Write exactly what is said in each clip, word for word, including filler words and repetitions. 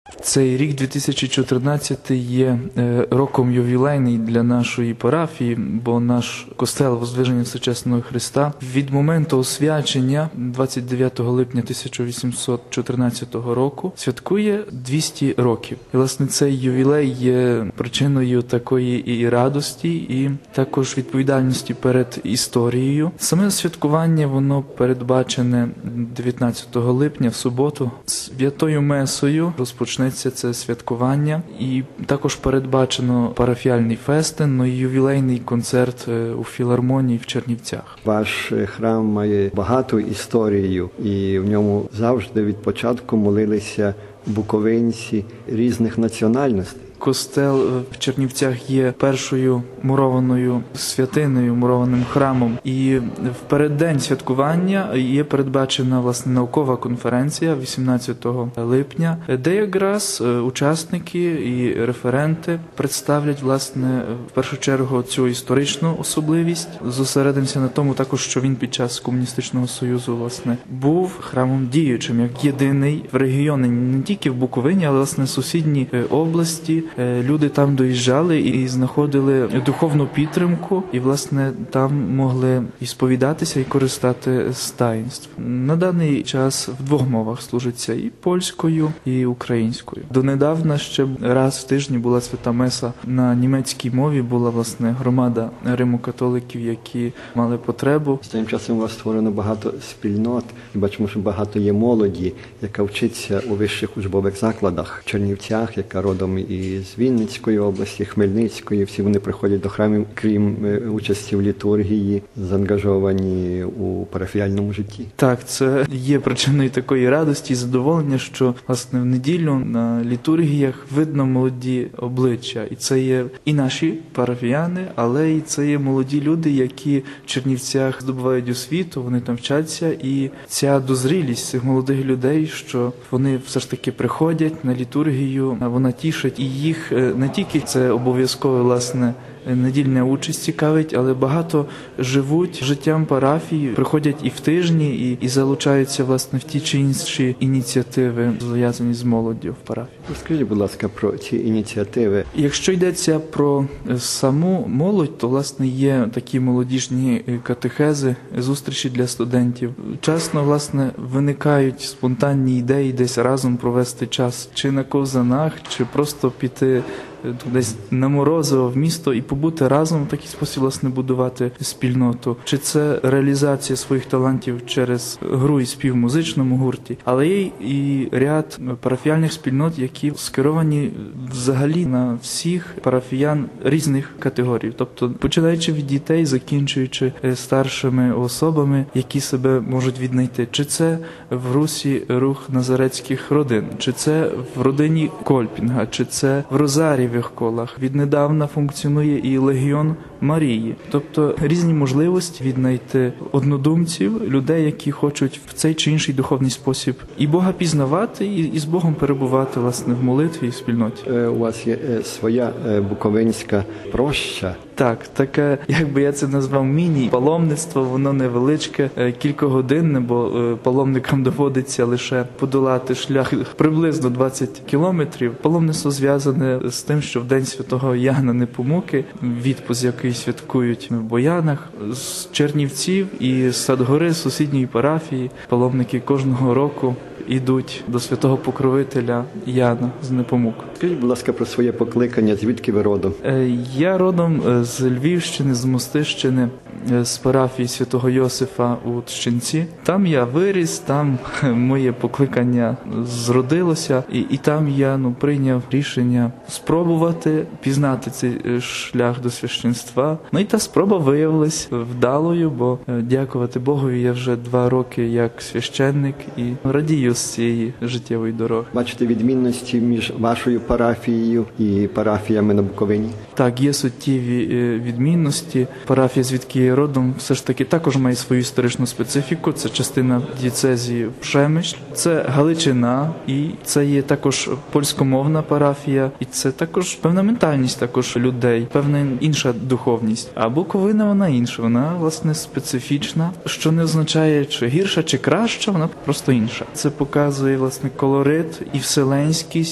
Цей рік дві тисячі чотирнадцятий є роком ювілейний для нашої парафії, бо наш костел Воздвиження Всечесного Христа від моменту освячення двадцять дев'ятого липня тисяча вісімсот чотирнадцятого року святкує двісті років. І, власне, цей ювілей є причиною такої і радості, і також відповідальності перед історією. Саме святкування, воно передбачене дев'ятнадцятого липня в суботу. Святою месою розпочнеться це святкування, і також передбачено парафіальний фестин, ну і ювілейний концерт у філармонії в Чернівцях. Ваш храм має багату історію, і в ньому завжди від початку молилися буковинці різних національностей. Костел в Чернівцях є першою мурованою святиною, мурованим храмом. І в переддень святкування є передбачена, власне, наукова конференція вісімнадцятого липня, де якраз учасники і референти представлять, власне, в першу чергу цю історичну особливість. Зосередимося на тому також, що він під час Комуністичного Союзу, власне, був храмом діючим, як єдиний в регіоні, не тільки в Буковині, але, власне, сусідні області. Люди там доїжджали і знаходили духовну підтримку, і, власне, там могли і сповідатися, і користати з таїнств. На даний час в двох мовах служиться і польською, і українською. Донедавна ще раз в тижні була свята меса на німецькій мові, була, власне, громада римо-католиків, які мали потребу. З тим часом у вас створено багато спільнот, і бачимо, що багато є молоді, яка вчиться у вищих учбових закладах в Чернівцях, яка родом із з Вінницької області, Хмельницької. Всі вони приходять до храмів, крім участі в літургії, заангажовані у парафіальному житті. Так, це є причиною такої радості і задоволення, що, власне, в неділю на літургіях видно молоді обличчя. І це є і наші парафіяни, але і це є молоді люди, які в Чернівцях здобувають освіту, вони там вчаться. І ця дозрілість цих молодих людей, що вони все ж таки приходять на літургію, вона тішить і їх. Не тільки це обов'язково, власне, недільна участь цікавить, але багато живуть життям парафії, приходять і в тижні, і, і залучаються, власне, в ті чи інші ініціативи, зв'язані з молоддю в парафії. Розкажіть, будь ласка, про ці ініціативи. Якщо йдеться про саму молодь, то, власне, є такі молодіжні катехези, зустрічі для студентів. Часто, власне, виникають спонтанні ідеї десь разом провести час чи на ковзанах, чи просто піти десь на морозиво в місто і побути разом, в такий спосіб, власне, будувати спільноту. Чи це реалізація своїх талантів через гру і спів в музичному гурті, але є і ряд парафіальних спільнот, які скеровані взагалі на всіх парафіян різних категорій. Тобто, починаючи від дітей, закінчуючи старшими особами, які себе можуть віднайти. Чи це в русі рух назарецьких родин, чи це в родині Кольпінга, чи це в Розарі колах. Віднедавна функціонує і Легіон Марії. Тобто різні можливості віднайти однодумців, людей, які хочуть в цей чи інший духовний спосіб і Бога пізнавати, і, і з Богом перебувати, власне, в молитві і в спільноті. У вас є своя буковинська проща. Так, таке, як би я це назвав, міні-паломництво, воно невеличке, кількогодинне, бо паломникам доводиться лише подолати шлях приблизно двадцять кілометрів. Паломництво зв'язане з тим, що в День Святого Яна Непомуки, відпуск, який святкують в Боянах, з Чернівців і з Садгори, сусідньої парафії, паломники кожного року ідуть до святого покровителя Яна з Непомук. Скажіть, будь ласка, про своє покликання, звідки ви родом? Я родом з Львівщини, з Мостищини, з парафії святого Йосифа у Тщинці. Там я виріс, там моє покликання зродилося, і, і там я ну, прийняв рішення спробувати пізнати цей шлях до священства. Ну і та спроба виявилась вдалою, бо, дякувати Богові, я вже два роки як священник і радію з цієї життєвої дороги. Бачите відмінності між вашою парафією і парафіями на Буковині? Так, є суттєві відмінності. Парафія, звідки я родом, все ж таки також має свою історичну специфіку. Це частина дієцезії Przemyśl, це Галичина, і це є також польськомовна парафія, і це також певна ментальність також людей, певна інша духовність. А Буковина, вона інша, вона, власне, специфічна, що не означає, чи гірша, чи краща, вона просто інша. Це показує, власне, колорит і вселенськість,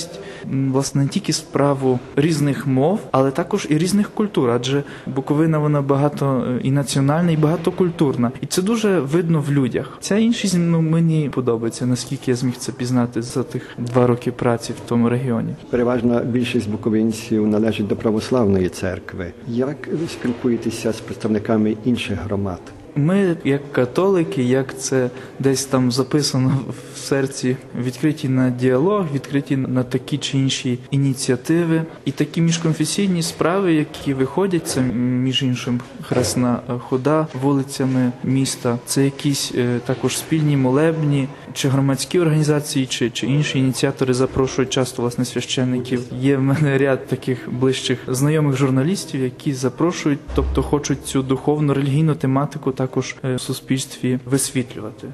м, власне не тільки справу різних мов, але також і різних культур, адже Буковина вона багато е, і національна, і багатокультурна. І це дуже видно в людях. Ця іншість, ну, мені подобається, наскільки я зміг це пізнати за тих два роки праці в тому регіоні. Переважна більшість буковинців належить до православної церкви. Як ви спілкуєтеся з представниками інших громад? Ми, як католики, як це десь там записано в серці, відкриті на діалог, відкриті на такі чи інші ініціативи. І такі міжконфесійні справи, які виходять, це, між іншим, хресна хода вулицями міста, це якісь е, також спільні молебні, чи громадські організації, чи, чи інші ініціатори запрошують часто, власне, священників. Є в мене ряд таких ближчих знайомих журналістів, які запрошують, тобто хочуть цю духовно-релігійну тематику також в суспільстві висвітлювати.